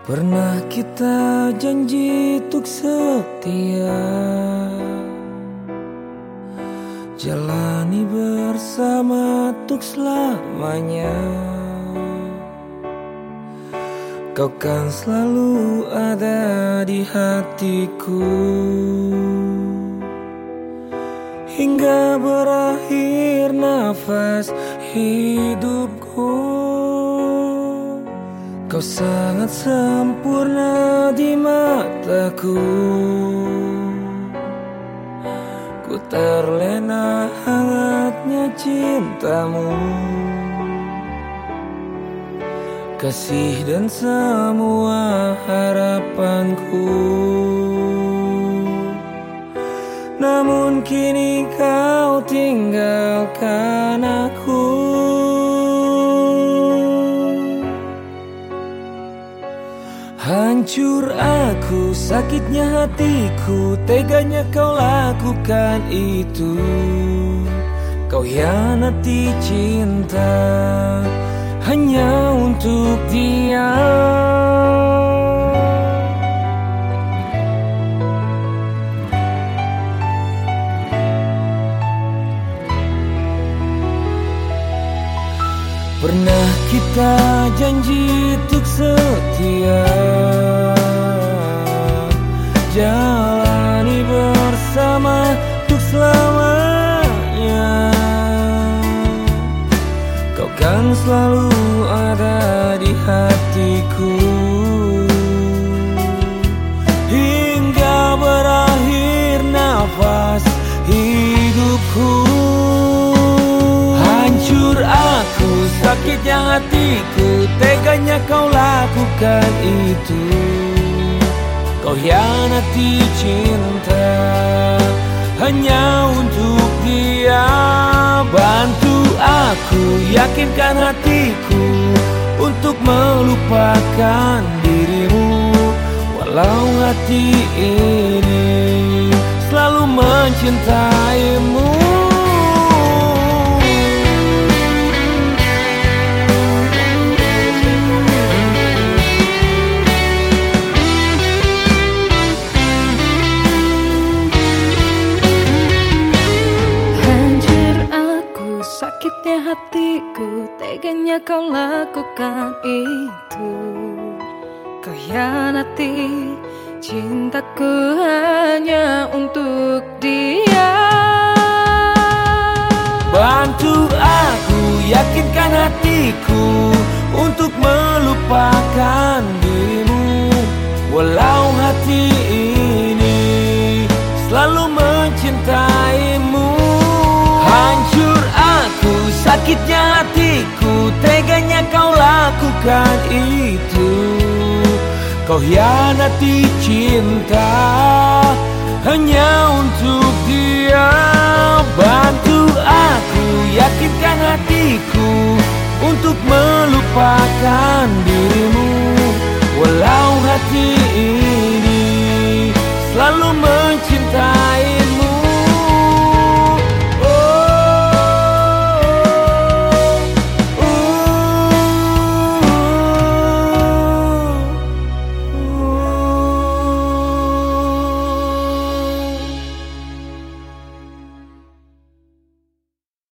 Pernah kita janji untuk setia, jalani bersama untuk selamanya. Kau kan selalu ada di hatiku hingga berakhir nafas hidupku. Kau sangat sempurna di mataku. Ku terlena hangatnya cintamu, kasih dan semua harapanku. Namun kini kau tinggalkan aku. Hancur aku, sakitnya hatiku, teganya kau lakukan itu. Kau hianati cinta hanya untuk dia. Pernah kita janji untuk setia, jalani bersama untuk selamanya. Kau kan selalu ada di hatiku hingga berakhir nafas hidupku. Hancur aku, sakitnya hatiku, teganya kau lakukan itu. Kau hianati cinta hanya untuk dia. Bantu aku, yakinkan hatiku untuk melupakan dirimu. Walau hati ini selalu mencintaimu. Sakitnya hatiku, teganya kau lakukan itu. Kau hianati cintaku hanya untuk dia. Bantu aku, yakinkan hatiku untuk melupakan dirimu. Walau hati ini selalu mencintaimu. Hancur aku, sakitnya hatiku, teganya kau lakukan itu. Kau hianati cinta hanya untuk dia. Bantu aku, yakinkan hatiku untuk melupakan dirimu. Walau hati ini selalu